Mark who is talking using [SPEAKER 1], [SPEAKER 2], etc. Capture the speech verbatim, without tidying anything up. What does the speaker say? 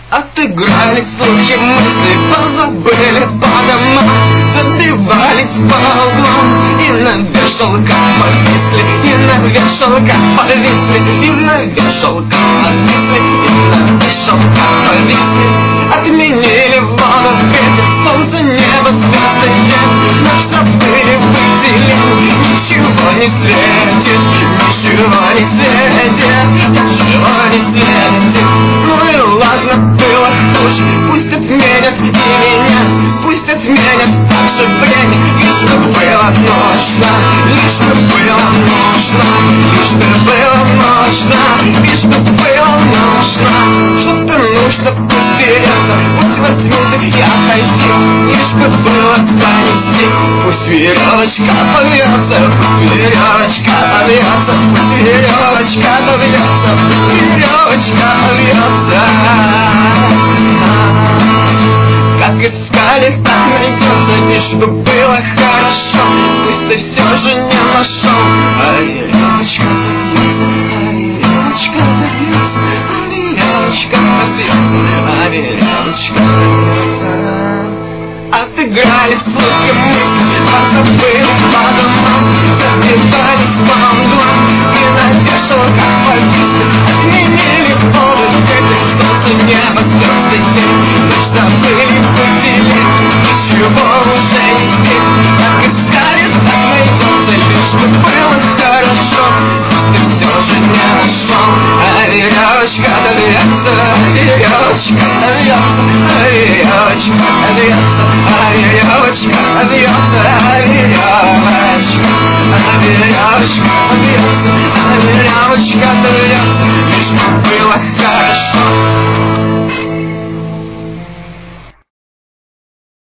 [SPEAKER 1] Отыграли слухи, мысли позабыли по домам, забивались по углам и на вешалках повисли, и на вешалках повисли, и на вешалках повисли, и на вешалках повисли. Отменили воду, ветер, солнце, небо, звезды, день, наш забыли выделить, ничего не светит, ничего не светит, ничего не светит. Ну и ладно, было хуже, пусть отменят и меня, пусть отменят также время, лишь бы было нужно, лишь бы было нужно, лишь бы было нужно, лишь бы было нужно. Что-то нужно, пусть берется, пусть возьмут и отойти, лишь бы было донести. Пусть веревочка повьется, пусть веревочка повьется, пусть веревочка повьется, пусть веревочка повьется. Как искали, так найдется, лишь бы было хорошо, пусть ты все же не нашел. А веревочка повьется, а веревочка повьется, а веревочка повьется. Отыграли слухи, мысли позабыли по домам, забивались по углам и на вешалках повисли. Отменили воду, ветер, солнце, небо, звезды, день, ночь забыли выделить, ничего уже не здесь. Так искали, так найдется, лишь бы было хорошо, пусть ты все же не нашел. А веревочка довьется, а веревочка довьется, а веревочка довьется, а веревочка довьется, а веревочка, а веревочка довьется, а веревочка довьется, лишь бы было